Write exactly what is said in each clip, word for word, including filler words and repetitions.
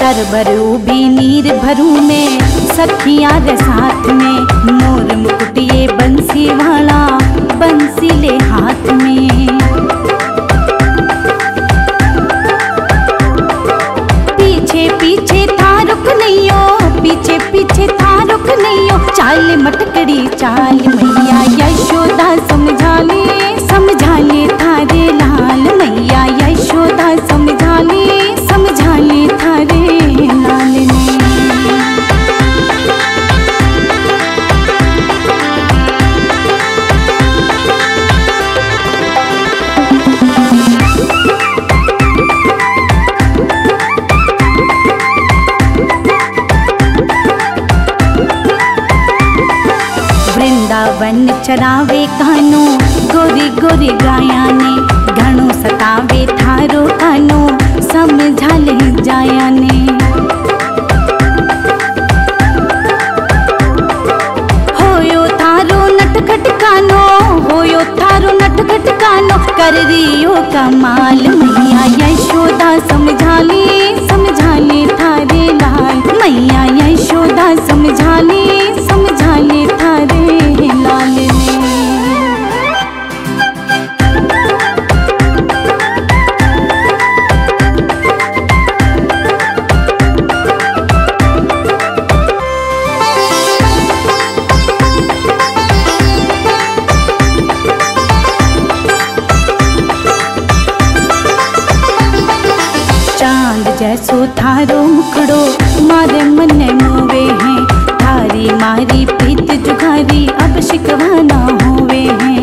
कर भरू भी नीर भरू में सखिया रे साथ में, मोर मुकुटिए बंसी वाला बंसी ले हाथ में। पीछे पीछे था रुक नहीं हो, पीछे पीछे था रुक नहीं हो, चाल मटकड़ी चाल मैया यशोदा समझा ले समझा ले थारे लाल, मैया यशोदा समझा ले समझा ले थारे लाल ने। वृंदावन चरावे कानो गोरी गोरी गाया ने, घणो सतावे थारो कानो समझा ले जाया ने। होयो थारो नटखट कानो, होयो थारो नटखट कानो, कर रियो कमाल मैया यशोदा समझा ले समझा ले थारे लाल, मैया यशोदा समझा ले समझा ले थारे लाल ने। चांद जैसो थारो मुखड़ो मारे मन मोवे हैं, थारी मारी प्रीत जुगारी अब शिकवाना होवे हैं।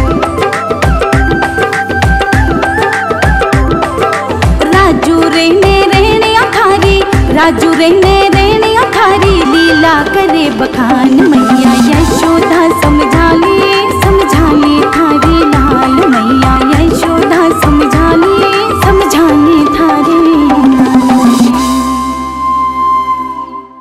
राजू रहने रहने अखारी, राजू रहने रहने अखारी, लीला करे बखान में